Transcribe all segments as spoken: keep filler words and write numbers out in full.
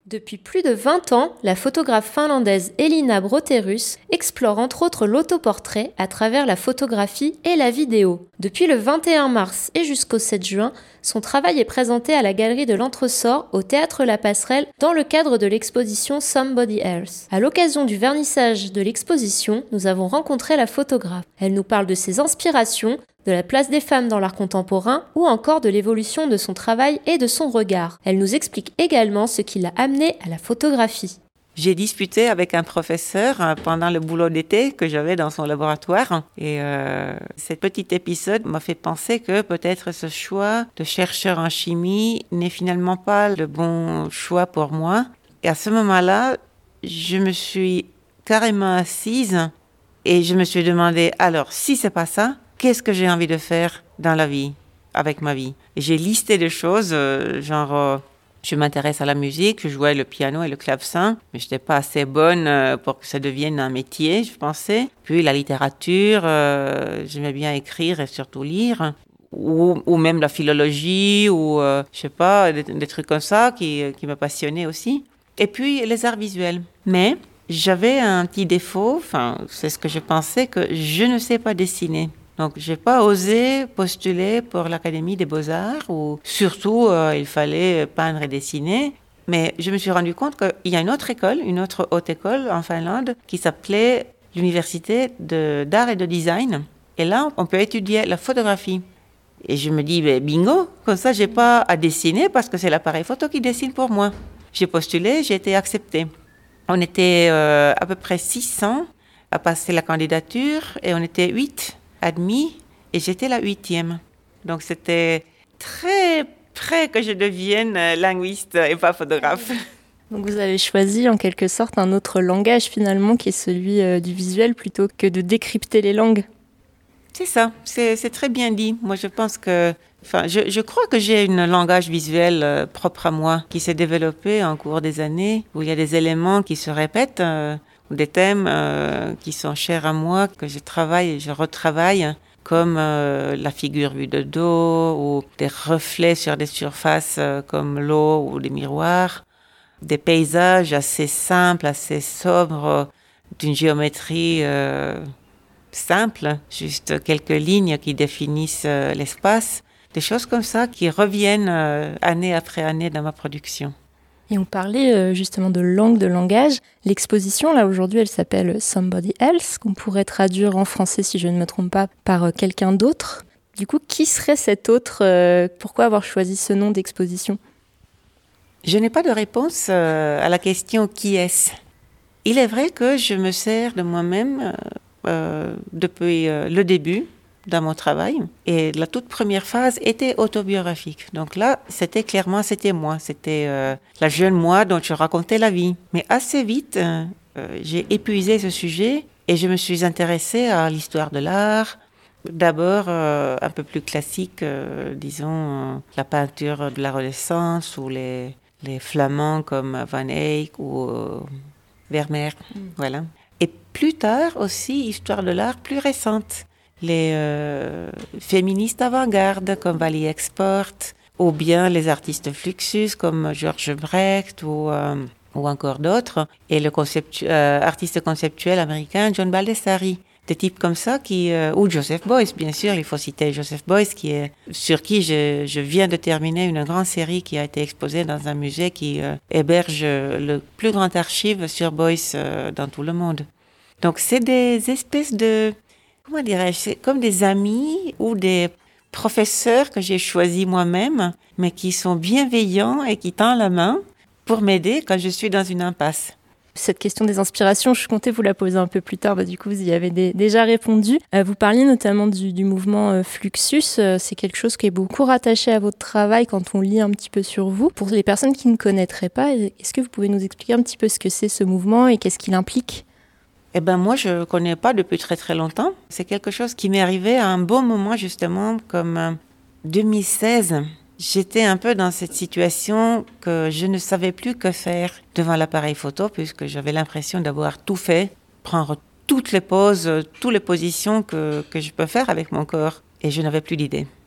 Depuis plus de vingt ans, la photographe finlandaise Elina Broterus explore entre autres l'autoportrait à travers la photographie et la vidéo. Depuis le vingt et un mars et jusqu'au sept juin, son travail est présenté à la galerie de l'Entresort au Théâtre La Passerelle dans le cadre de l'exposition Somebody Else. À l'occasion du vernissage de l'exposition, nous avons rencontré la photographe. Elle nous parle de ses inspirations, de la place des femmes dans l'art contemporain ou encore de l'évolution de son travail et de son regard. Elle nous explique également ce qui l'a amenée à la photographie. J'ai discuté avec un professeur pendant le boulot d'été que j'avais dans son laboratoire et euh, cet petit épisode m'a fait penser que peut-être ce choix de chercheur en chimie n'est finalement pas le bon choix pour moi. Et à ce moment-là, je me suis carrément assise et je me suis demandé, alors si c'est pas ça, qu'est-ce que j'ai envie de faire dans la vie, avec ma vie? Et j'ai listé des choses, euh, genre, euh, je m'intéresse à la musique, je jouais le piano et le clavecin, mais je n'étais pas assez bonne euh, pour que ça devienne un métier, je pensais. Puis la littérature, euh, j'aimais bien écrire et surtout lire, ou, ou même la philologie, ou euh, je sais pas, des, des trucs comme ça qui, qui me passionnaient aussi. Et puis les arts visuels. Mais j'avais un petit défaut, enfin, c'est ce que je pensais, que je ne sais pas dessiner. Donc, j'ai pas osé postuler pour l'Académie des Beaux-Arts où, surtout, euh, il fallait peindre et dessiner. Mais je me suis rendu compte qu'il y a une autre école, une autre haute école en Finlande qui s'appelait l'Université de, d'art et de design. Et là, on peut étudier la photographie. Et je me dis, ben, bingo, comme ça, j'ai pas à dessiner parce que c'est l'appareil photo qui dessine pour moi. J'ai postulé, j'ai été acceptée. On était euh, à peu près six cents à passer la candidature et on était huit admis et j'étais la huitième. Donc c'était très près que je devienne linguiste et pas photographe. Donc vous avez choisi en quelque sorte un autre langage finalement qui est celui euh, du visuel plutôt que de décrypter les langues. C'est ça, c'est, c'est très bien dit. Moi je pense que, enfin je, je crois que j'ai un langage visuel euh, propre à moi qui s'est développé en cours des années où il y a des éléments qui se répètent. Euh, des thèmes euh, qui sont chers à moi, que je travaille et je retravaille, comme euh, la figure vue de dos, ou des reflets sur des surfaces euh, comme l'eau ou des miroirs, des paysages assez simples, assez sobres, d'une géométrie euh, simple, juste quelques lignes qui définissent euh, l'espace, des choses comme ça qui reviennent euh, année après année dans ma production. Et on parlait euh, justement de langue, de langage. L'exposition, là, aujourd'hui, elle s'appelle Somebody Else, qu'on pourrait traduire en français, si je ne me trompe pas, par euh, quelqu'un d'autre. Du coup, qui serait cet autre euh, Pourquoi avoir choisi ce nom d'exposition ? Je n'ai pas de réponse euh, à la question « qui est-ce ?» Il est vrai que je me sers de moi-même euh, depuis euh, le début dans mon travail. Et la toute première phase était autobiographique. Donc là, c'était clairement, c'était moi. C'était euh, la jeune moi dont je racontais la vie. Mais assez vite, euh, j'ai épuisé ce sujet et je me suis intéressée à l'histoire de l'art. D'abord, euh, un peu plus classique, euh, disons, euh, la peinture de la Renaissance ou les, les Flamands comme Van Eyck ou euh, Vermeer. Mm. Voilà. Et plus tard aussi, histoire de l'art plus récente. Les euh, féministes avant-garde comme Valie Export, ou bien les artistes Fluxus comme George Brecht ou, euh, ou encore d'autres, et le conceptu- euh, artiste conceptuel américain John Baldessari. Des types comme ça, qui, euh, ou Joseph Beuys, bien sûr, il faut citer Joseph Beuys, qui est, sur qui je, je viens de terminer une grande série qui a été exposée dans un musée qui euh, héberge le plus grand archive sur Beuys euh, dans tout le monde. Donc c'est des espèces de... Comment dirais-je, c'est comme des amis ou des professeurs que j'ai choisis moi-même, mais qui sont bienveillants et qui tendent la main pour m'aider quand je suis dans une impasse. Cette question des inspirations, je comptais vous la poser un peu plus tard, bah, du coup vous y avez dé- déjà répondu. Euh, vous parliez notamment du, du mouvement euh, Fluxus, euh, c'est quelque chose qui est beaucoup rattaché à votre travail quand on lit un petit peu sur vous. Pour les personnes qui ne connaîtraient pas, est-ce que vous pouvez nous expliquer un petit peu ce que c'est ce mouvement et qu'est-ce qu'il implique ? Eh ben moi, je ne connais pas depuis très très longtemps. C'est quelque chose qui m'est arrivé à un bon moment justement, comme euh, deux mille seize. J'étais un peu dans cette situation que je ne savais plus que faire devant l'appareil photo puisque j'avais l'impression d'avoir tout fait, prendre toutes les poses, toutes les positions que, que je peux faire avec mon corps. Et je n'avais plus d'idée.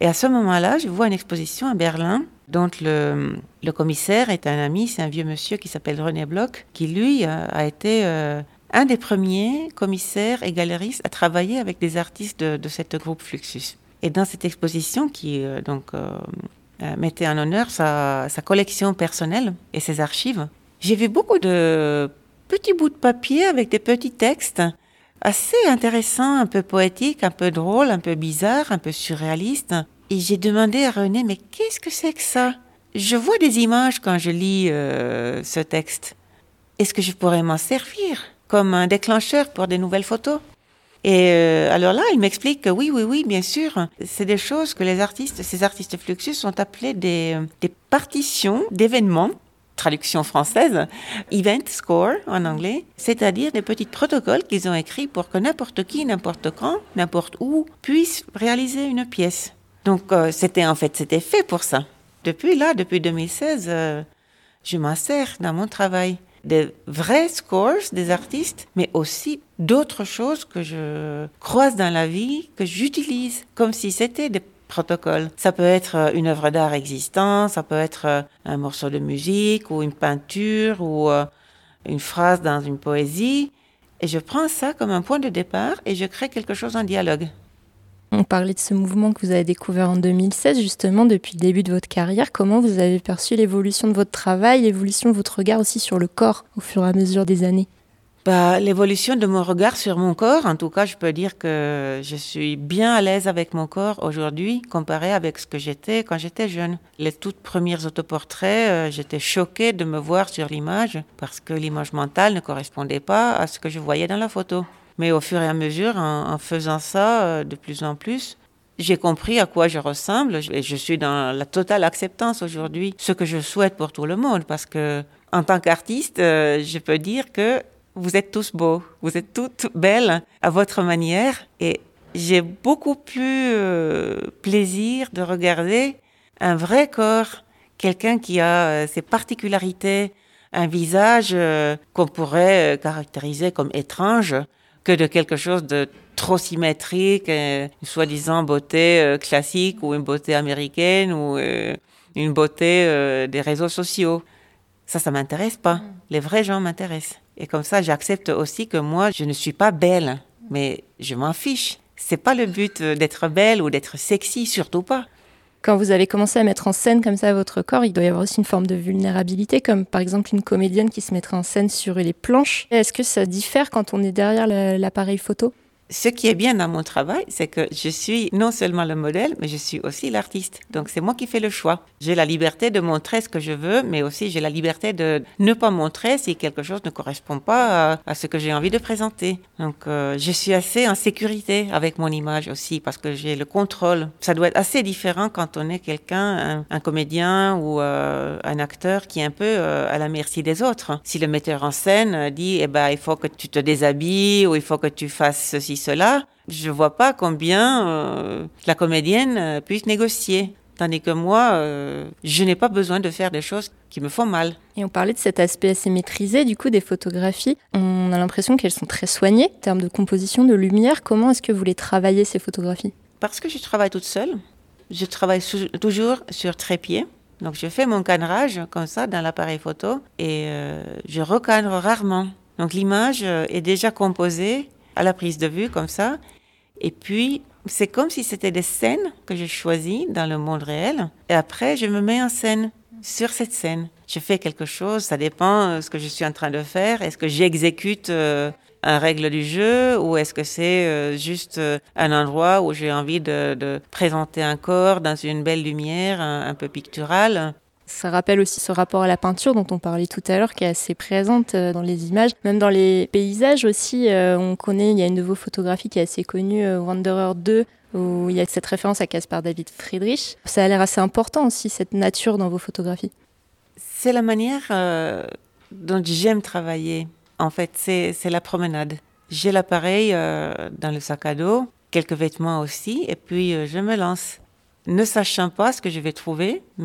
Et à ce moment-là, je vois une exposition à Berlin dont le, le commissaire est un ami, c'est un vieux monsieur qui s'appelle René Bloch, qui lui a, a été euh, un des premiers commissaires et galeristes à travailler avec des artistes de, de cette groupe Fluxus. Et dans cette exposition qui euh, donc, euh, mettait en honneur sa, sa collection personnelle et ses archives, j'ai vu beaucoup de petits bouts de papier avec des petits textes assez intéressants, un peu poétiques, un peu drôles, un peu bizarres, un peu surréalistes. Et j'ai demandé à René, mais qu'est-ce que c'est que ça? Je vois des images quand je lis euh, ce texte. Est-ce que je pourrais m'en servir comme un déclencheur pour des nouvelles photos? Et euh, alors là, il m'explique que oui, oui, oui, bien sûr, c'est des choses que les artistes, ces artistes Fluxus ont appelées des, des partitions d'événements, traduction française, event score en anglais, c'est-à-dire des petits protocoles qu'ils ont écrits pour que n'importe qui, n'importe quand, n'importe où puisse réaliser une pièce. Donc euh, c'était en fait, c'était fait pour ça. Depuis là, depuis deux mille seize, euh, je m'en sers dans mon travail. Des vrais scores des artistes, mais aussi d'autres choses que je croise dans la vie, que j'utilise, comme si c'était des protocoles. Ça peut être une œuvre d'art existante, ça peut être un morceau de musique, ou une peinture, ou une phrase dans une poésie. Et je prends ça comme un point de départ et je crée quelque chose en dialogue. On parlait de ce mouvement que vous avez découvert en deux mille seize, justement, depuis le début de votre carrière. Comment vous avez perçu l'évolution de votre travail, l'évolution de votre regard aussi sur le corps au fur et à mesure des années? Bah, l'évolution de mon regard sur mon corps, en tout cas, je peux dire que je suis bien à l'aise avec mon corps aujourd'hui, comparé avec ce que j'étais quand j'étais jeune. Les toutes premières autoportraits, euh, j'étais choquée de me voir sur l'image, parce que l'image mentale ne correspondait pas à ce que je voyais dans la photo. Mais au fur et à mesure, en, en faisant ça euh, de plus en plus, j'ai compris à quoi je ressemble et je suis dans la totale acceptance aujourd'hui. Ce que je souhaite pour tout le monde, parce que en tant qu'artiste, euh, je peux dire que vous êtes tous beaux, vous êtes toutes belles à votre manière et j'ai beaucoup plus euh, plaisir de regarder un vrai corps, quelqu'un qui a euh, ses particularités, un visage euh, qu'on pourrait euh, caractériser comme étrange, que de quelque chose de trop symétrique, euh, une soi-disant beauté euh, classique ou une beauté américaine ou euh, une beauté euh, des réseaux sociaux. Ça, ça m'intéresse pas. Les vrais gens m'intéressent. Et comme ça, j'accepte aussi que moi, je ne suis pas belle, mais je m'en fiche. C'est pas le but d'être belle ou d'être sexy, surtout pas. Quand vous avez commencé à mettre en scène comme ça votre corps, il doit y avoir aussi une forme de vulnérabilité, comme par exemple une comédienne qui se mettrait en scène sur les planches. Est-ce que ça diffère quand on est derrière l'appareil photo ? Ce qui est bien dans mon travail, c'est que je suis non seulement le modèle, mais je suis aussi l'artiste. Donc c'est moi qui fais le choix. J'ai la liberté de montrer ce que je veux, mais aussi j'ai la liberté de ne pas montrer si quelque chose ne correspond pas à, à ce que j'ai envie de présenter. Donc euh, je suis assez en sécurité avec mon image aussi, parce que j'ai le contrôle. Ça doit être assez différent quand on est quelqu'un, un, un comédien ou euh, un acteur qui est un peu euh, à la merci des autres. Si le metteur en scène dit, eh ben, il faut que tu te déshabilles ou il faut que tu fasses ceci, cela, je vois pas combien euh, la comédienne euh, puisse négocier. Tandis que moi, euh, je n'ai pas besoin de faire des choses qui me font mal. Et on parlait de cet aspect assez maîtrisé, du coup, des photographies. On a l'impression qu'elles sont très soignées en termes de composition, de lumière. Comment est-ce que vous les travaillez, ces photographies ? Parce que je travaille toute seule. Je travaille sou- toujours sur trépied. Donc, je fais mon cadrage comme ça dans l'appareil photo et euh, je recadre rarement. Donc, l'image euh, est déjà composée à la prise de vue, comme ça. Et puis, c'est comme si c'était des scènes que j'ai choisies dans le monde réel. Et après, je me mets en scène, sur cette scène. Je fais quelque chose, ça dépend de ce que je suis en train de faire. Est-ce que j'exécute euh, un règle du jeu ou est-ce que c'est euh, juste euh, un endroit où j'ai envie de, de présenter un corps dans une belle lumière, un, un peu picturale. Ça rappelle aussi ce rapport à la peinture dont on parlait tout à l'heure, qui est assez présente dans les images. Même dans les paysages aussi, euh, on connaît, il y a une de vos photographies qui est assez connue, euh, Wanderer deux, où il y a cette référence à Caspar David Friedrich. Ça a l'air assez important aussi, cette nature dans vos photographies. C'est la manière euh, dont j'aime travailler. En fait, c'est, c'est la promenade. J'ai l'appareil euh, dans le sac à dos, quelques vêtements aussi, et puis euh, je me lance. Ne sachant pas ce que je vais trouver, mais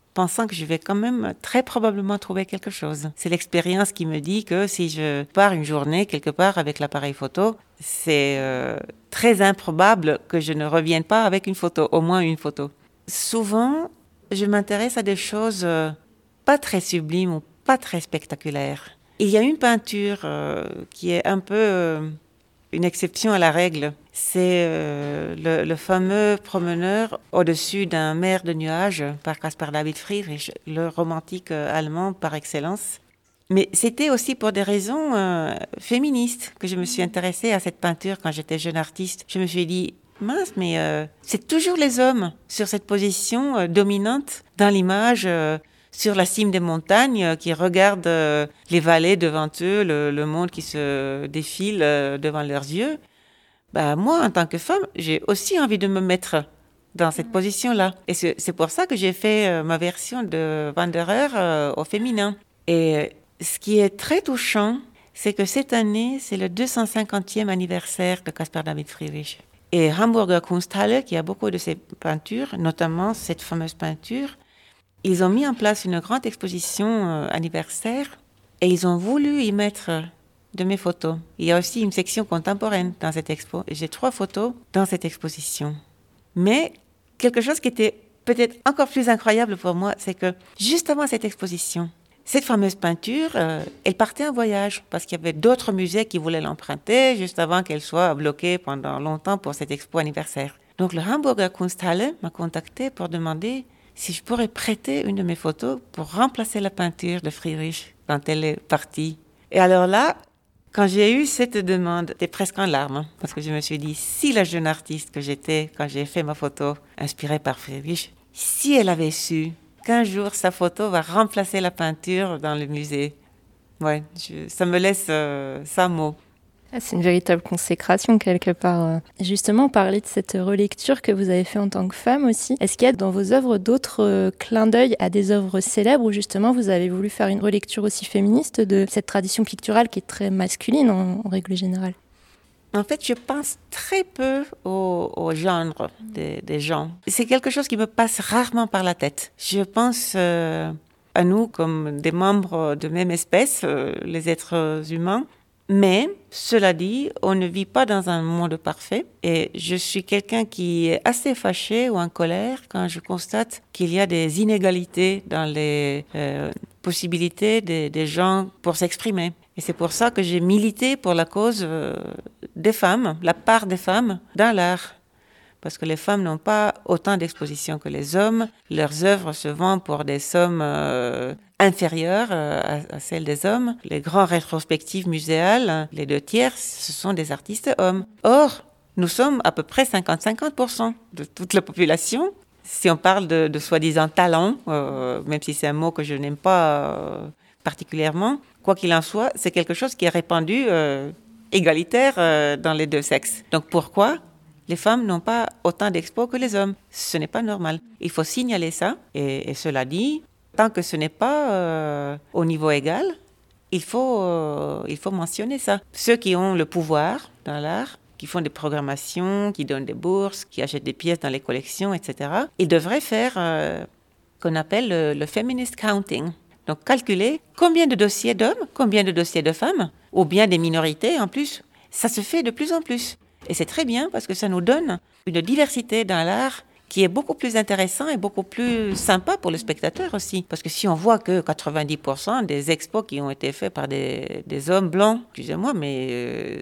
pensant que je vais quand même très probablement trouver quelque chose. C'est l'expérience qui me dit que si je pars une journée quelque part avec l'appareil photo, c'est euh, très improbable que je ne revienne pas avec une photo, au moins une photo. Souvent, je m'intéresse à des choses euh, pas très sublimes ou pas très spectaculaires. Il y a une peinture euh, qui est un peu euh, une exception à la règle. C'est euh, le, le fameux promeneur au-dessus d'un mer de nuages par Caspar David Friedrich, le romantique euh, allemand par excellence. Mais c'était aussi pour des raisons euh, féministes que je me suis intéressée à cette peinture quand j'étais jeune artiste. Je me suis dit, mince, mais euh, c'est toujours les hommes sur cette position euh, dominante dans l'image, euh, sur la cime des montagnes, euh, qui regardent euh, les vallées devant eux, le, le monde qui se défile euh, devant leurs yeux. Ben, moi, en tant que femme, j'ai aussi envie de me mettre dans cette position-là. Et c'est, c'est pour ça que j'ai fait euh, ma version de Wanderer euh, au féminin. Et euh, ce qui est très touchant, c'est que cette année, c'est le deux cent cinquantième anniversaire de Caspar David Friedrich. Et Hamburger Kunsthalle, qui a beaucoup de ses peintures, notamment cette fameuse peinture, ils ont mis en place une grande exposition euh, anniversaire et ils ont voulu y mettre de mes photos. Il y a aussi une section contemporaine dans cette expo. J'ai trois photos dans cette exposition. Mais quelque chose qui était peut-être encore plus incroyable pour moi, c'est que juste avant cette exposition, cette fameuse peinture, euh, elle partait en voyage parce qu'il y avait d'autres musées qui voulaient l'emprunter juste avant qu'elle soit bloquée pendant longtemps pour cette expo anniversaire. Donc le Hamburger Kunsthalle m'a contacté pour demander si je pourrais prêter une de mes photos pour remplacer la peinture de Friedrich quand elle est partie. Et alors là, quand j'ai eu cette demande, j'étais presque en larmes, hein, parce que je me suis dit, si la jeune artiste que j'étais quand j'ai fait ma photo inspirée par Friedrich, si elle avait su qu'un jour sa photo va remplacer la peinture dans le musée, ouais, je, ça me laisse euh, sans mots. Ah, c'est une véritable consécration quelque part. Justement, parler de cette relecture que vous avez fait en tant que femme aussi. Est-ce qu'il y a dans vos œuvres d'autres euh, clins d'œil à des œuvres célèbres où justement vous avez voulu faire une relecture aussi féministe de cette tradition picturale qui est très masculine en, en règle générale? En fait, je pense très peu au, au genre des, des gens. C'est quelque chose qui me passe rarement par la tête. Je pense euh, à nous comme des membres de même espèce, euh, les êtres humains. Mais, cela dit, on ne vit pas dans un monde parfait et je suis quelqu'un qui est assez fâché ou en colère quand je constate qu'il y a des inégalités dans les euh, possibilités des, des gens pour s'exprimer. Et c'est pour ça que j'ai milité pour la cause euh, des femmes, la part des femmes dans l'art. Parce que les femmes n'ont pas autant d'exposition que les hommes. Leurs œuvres se vendent pour des sommes euh, inférieures euh, à, à celles des hommes. Les grands rétrospectives muséales, les deux tiers, ce sont des artistes hommes. Or, nous sommes à peu près cinquante à cinquante pour cent de toute la population. Si on parle de, de soi-disant talent, euh, même si c'est un mot que je n'aime pas euh, particulièrement, quoi qu'il en soit, c'est quelque chose qui est répandu, euh, égalitaire euh, dans les deux sexes. Donc pourquoi les femmes n'ont pas autant d'expos que les hommes? Ce n'est pas normal. Il faut signaler ça. Et, et cela dit, tant que ce n'est pas euh, au niveau égal, il faut, euh, il faut mentionner ça. Ceux qui ont le pouvoir dans l'art, qui font des programmations, qui donnent des bourses, qui achètent des pièces dans les collections, et cetera, ils devraient faire euh, ce qu'on appelle le, le feminist counting. Donc calculer combien de dossiers d'hommes, combien de dossiers de femmes, ou bien des minorités en plus. Ça se fait de plus en plus. Et c'est très bien parce que ça nous donne une diversité dans l'art qui est beaucoup plus intéressant et beaucoup plus sympa pour le spectateur aussi. Parce que si on voit que quatre-vingt-dix pour cent des expos qui ont été faits par des, des hommes blancs, excusez-moi, mais euh,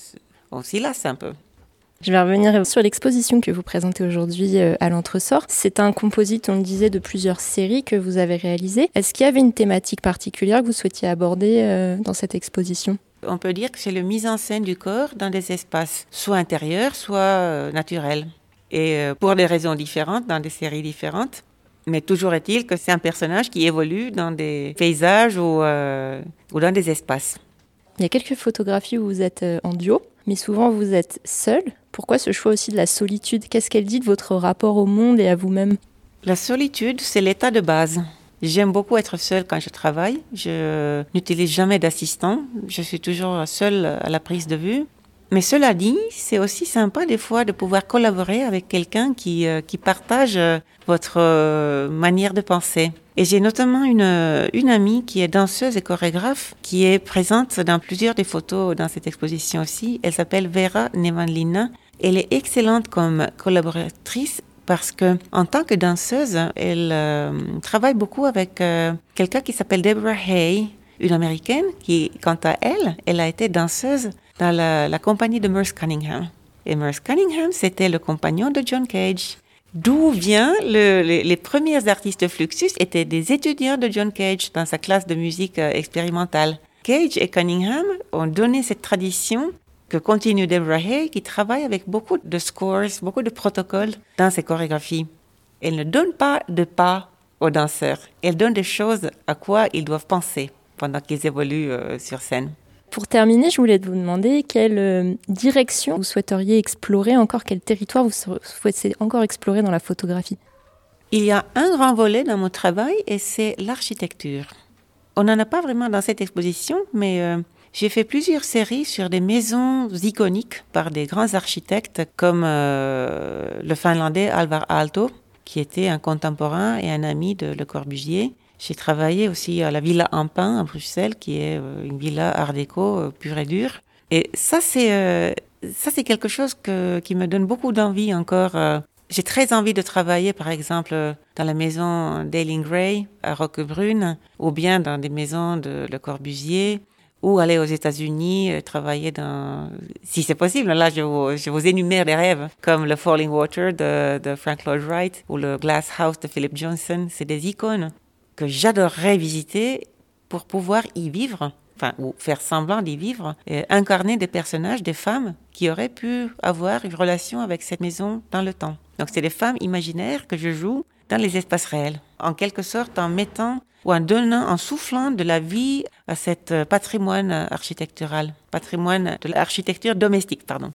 on s'y lasse un peu. Je vais revenir sur l'exposition que vous présentez aujourd'hui à l'Entresort. C'est un composite, on le disait, de plusieurs séries que vous avez réalisées. Est-ce qu'il y avait une thématique particulière que vous souhaitiez aborder dans cette exposition ? On peut dire que c'est la mise en scène du corps dans des espaces, soit intérieurs, soit euh, naturels. Et euh, pour des raisons différentes, dans des séries différentes. Mais toujours est-il que c'est un personnage qui évolue dans des paysages ou, euh, ou dans des espaces. Il y a quelques photographies où vous êtes en duo, mais souvent vous êtes seul. Pourquoi ce choix aussi de la solitude ? Qu'est-ce qu'elle dit de votre rapport au monde et à vous-même ? La solitude, c'est l'état de base. J'aime beaucoup être seule quand je travaille. Je n'utilise jamais d'assistant. Je suis toujours seule à la prise de vue. Mais cela dit, c'est aussi sympa des fois de pouvoir collaborer avec quelqu'un qui, euh, qui partage euh, votre euh, manière de penser. Et j'ai notamment une, une amie qui est danseuse et chorégraphe, qui est présente dans plusieurs des photos dans cette exposition aussi. Elle s'appelle Vera Nevanlina. Elle est excellente comme collaboratrice parce que, en tant que danseuse, elle euh, travaille beaucoup avec euh, quelqu'un qui s'appelle Deborah Hay, une Américaine qui, quant à elle, elle a été danseuse dans la, la compagnie de Merce Cunningham. Et Merce Cunningham, c'était le compagnon de John Cage. D'où vient le, les, les premiers artistes de Fluxus étaient des étudiants de John Cage dans sa classe de musique euh, expérimentale. Cage et Cunningham ont donné cette tradition que continue Deborah Hay, qui travaille avec beaucoup de scores, beaucoup de protocoles dans ses chorégraphies. Elle ne donne pas de pas aux danseurs. Elle donne des choses à quoi ils doivent penser pendant qu'ils évoluent euh, sur scène. Pour terminer, je voulais vous demander quelle euh, direction vous souhaiteriez explorer encore, quel territoire vous souhaitez encore explorer dans la photographie. Il y a un grand volet dans mon travail et c'est l'architecture. On n'en a pas vraiment dans cette exposition, mais euh, j'ai fait plusieurs séries sur des maisons iconiques par des grands architectes comme euh, le Finlandais Alvar Aalto, qui était un contemporain et un ami de Le Corbusier. J'ai travaillé aussi à la Villa Ampin à Bruxelles, qui est une villa art déco euh, pure et dure. Et ça, c'est euh, ça, c'est quelque chose que, qui me donne beaucoup d'envie encore. Euh. J'ai très envie de travailler, par exemple, dans la maison d'Eileen Gray à Roquebrune, ou bien dans des maisons de Le Corbusier, ou aller aux États-Unis, euh, travailler dans... Si c'est possible, là, je vous, je vous énumère des rêves, comme le Falling Water de, de Frank Lloyd Wright, ou le Glass House de Philip Johnson. C'est des icônes que j'adorerais visiter pour pouvoir y vivre, enfin, ou faire semblant d'y vivre, et incarner des personnages, des femmes qui auraient pu avoir une relation avec cette maison dans le temps. Donc, c'est des femmes imaginaires que je joue dans les espaces réels, en quelque sorte en mettant ou en donnant, en soufflant de la vie à cet patrimoine architectural, patrimoine de l'architecture domestique, pardon.